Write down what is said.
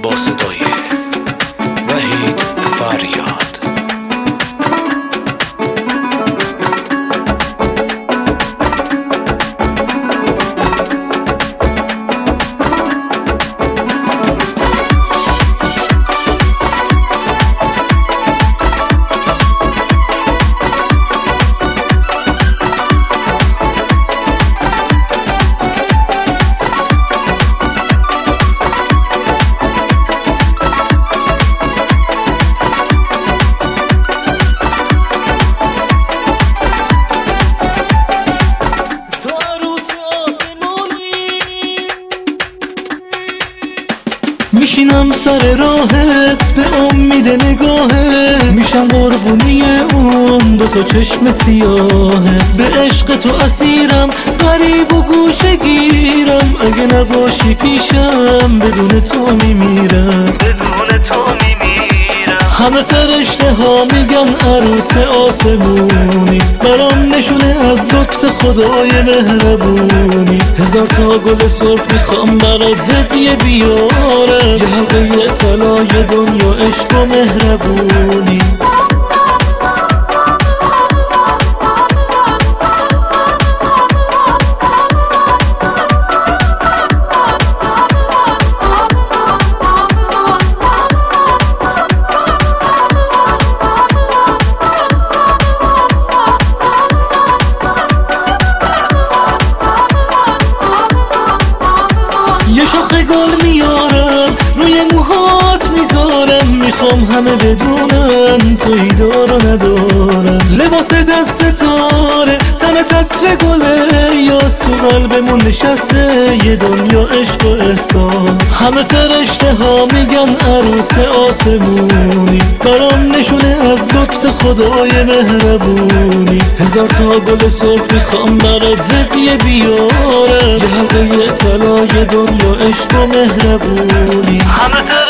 با صدای وحید فریاد. میشینم سر راهت به امید نگاهت، میشم قربونی اون دوتا چشم سیاهت. به عشق تو اسیرم، غریب و گوشه گیرم، اگه نباشی پیشم بدون تو میمیرم. همه فرشته ها میگن عروس آسمونی، برام نشونه از لطف خدای مهربونی. هزار تا گل سرخ میخوام برات هدیه بیارم، یه حلقه طلای دنیا عشق و مهربونی. یه شاخه گل میارم روی موهات میذارم، میخوام همه بدونن توی دار و ندارم. لباس دست ستاره تنت عطر گله، یا سو قلبمون نشسته یه دنیا عشق و احسان. همه فرشته ها میگن عروس آسمونی، برام نشونه از لطف خدای مهربونی. هزار تا گل سرخ میخوام برات هدیه بیارم، یه حلقه طلای دنیا عشق و مهربونی.